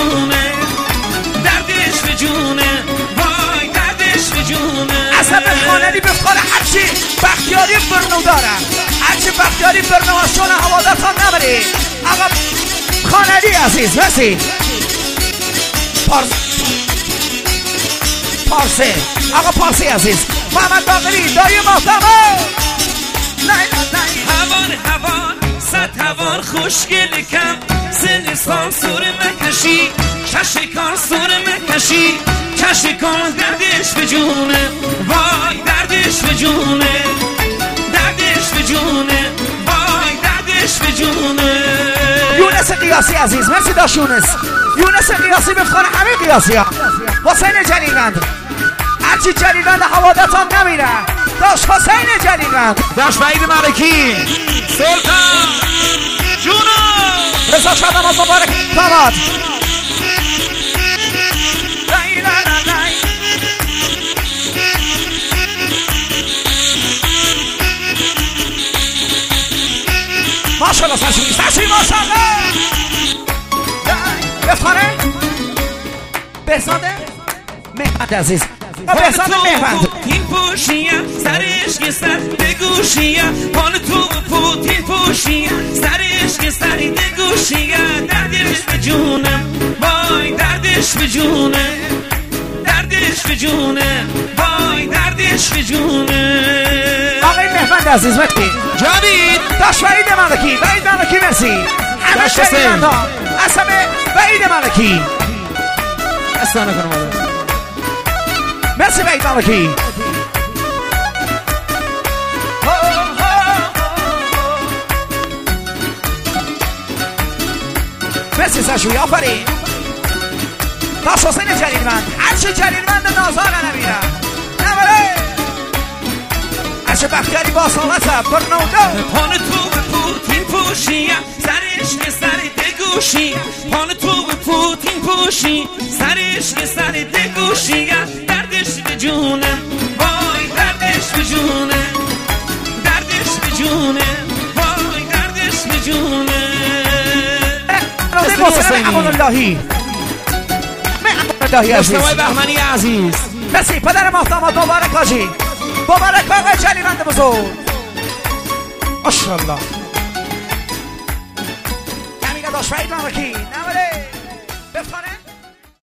جونه، دردش به جونه، وای دردش به جونه. عصب خانلی بفتار هرچی بختیاری برنو دارم، هرچی بختیاری برنو از چون حوادثان نبری. آقا خانلی عزیز مرسی. پارسی آقا پارسی عزیز محمد باقری دایی محتمه. هوان صد هوان خوشگل کم سن سانسور مکشی چشکان سور مکشی چشکان دردش به جونه، وای دردش به جونه، دردش به جونه، وای دردش به جونه. یونس قیاسی عزیز مرسی داشت یونس قیاسی بفتار همه قیاسی ها. حسین جلیلند هرچی جلیلند حوادثان نمیره. داشت حسین جلیلند، داشت وحید ملکی، سلطان جونو، رضا شادم مبارک داماد. ماشاءالله سرشوی ماشاءالله. بفاره بهزاده مهمند عزیز بهزاده مهمند. پوتین پوشیم سرش که سر بگوشیم، پان تو پوتین پوشیم سرش که سر بگوشیم. دردش به جونم، وای دردش به جونه، دردش به جونه، وای دردش به جونه. آقای مهمند عزیز وقتی جاوید داشت وحید ملکی مرسی. همه شریفند ها عصب وحید ملکی استانه کنم آدم مرسی وحید ملکی. مرسی سرشوی آفرین. داشت حسین جلیلمند هرچی جلیلمند نازانه نمیرم نماره. هرچی بختیاری با سالت برنوده. پان تو به پوتین پوشیم سرش که سر دگوشیم، پان تو به پوتین پوشیم سرش که سر دگوشیم. دردش به جونه، وای دردش به جونه، دردش به جونه، وای دردش به جونه. اماناللهی عزیز مجتمع بهمنی عزیز مرسی. پدر محترم مبارک حاجی مبارک آقای جلیلند بزرگ ماشاءالله. همینه داشت وحید ملکی نماره.